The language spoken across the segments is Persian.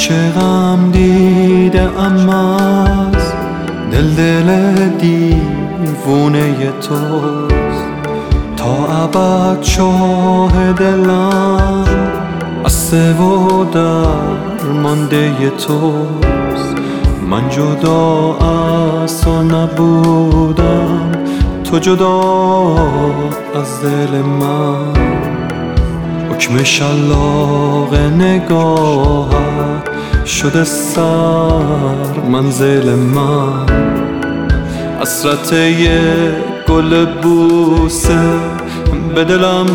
گرچه غم دیده ام از دل دیوونه توست، تا ابد شاه دلم بسته و درمانده توست. من جدا از تو نبودم، تو جدا از دل من. حکم شلاق نگاهت شده سر منزل من. حسرت یک گل بوسه به دلم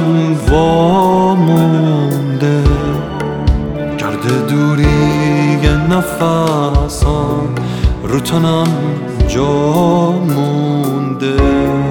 وامونده، گرد دوری نفسان رو تنم جا مونده.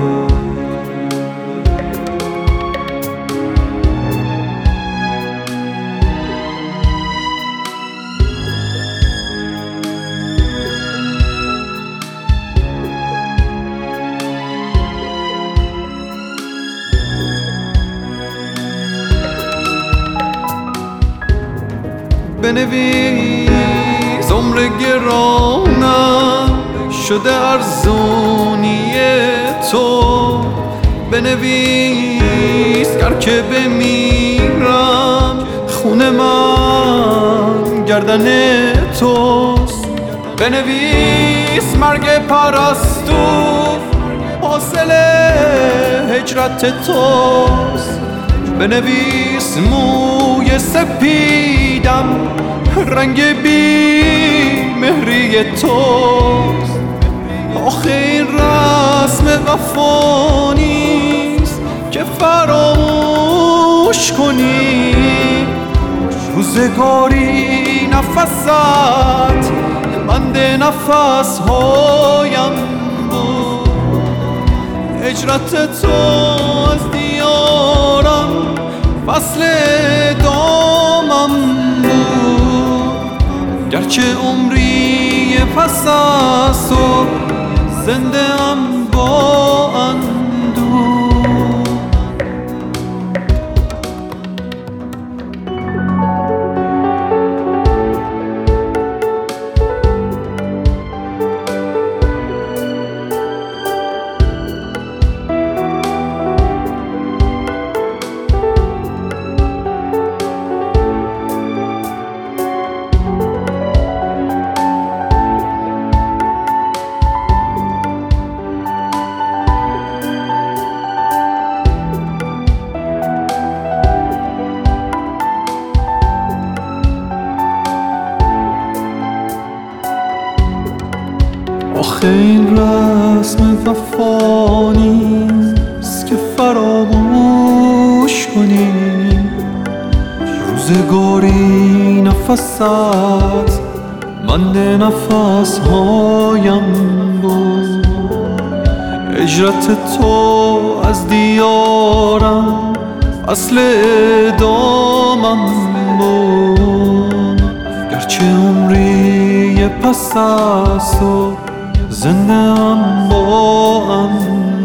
بنویس عمر گرانم شده ارزونی تو، بنویس گر که بمیرم خون من گردن توست، بنویس مرگ پرستو حاصل هجرت توست، بنویس موی سپیدم رنگ بی مهری توست. آخه این رسم وفا نیست که فراموش کنی، روزگاری نفست بند نفس هایم بود، هجرت تو از دیارم فصل دامم بود. گرچه عمری پس از تو زنده ام با اندوه. آخه این رسم وفا نیست که فراموش کنی، روزگاری نفست بند نفس هایم بود، هجرت تو از دیارم اصل دامم بود. گرچه عمری پس از تو زنده ام با